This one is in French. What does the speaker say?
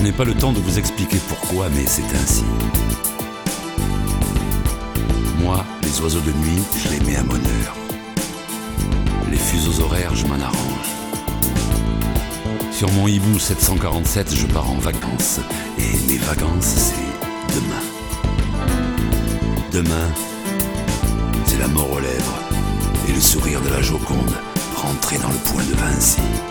Je n'ai pas le temps de vous expliquer pourquoi, mais c'est ainsi. Moi, les oiseaux de nuit, je les mets à mon heure. Les fuseaux horaires, je m'en arrange. Sur mon hibou 747, je pars en vacances. Et mes vacances, c'est demain. Demain, c'est la mort aux lèvres et le sourire de la Joconde rentré dans le poing de Vinci.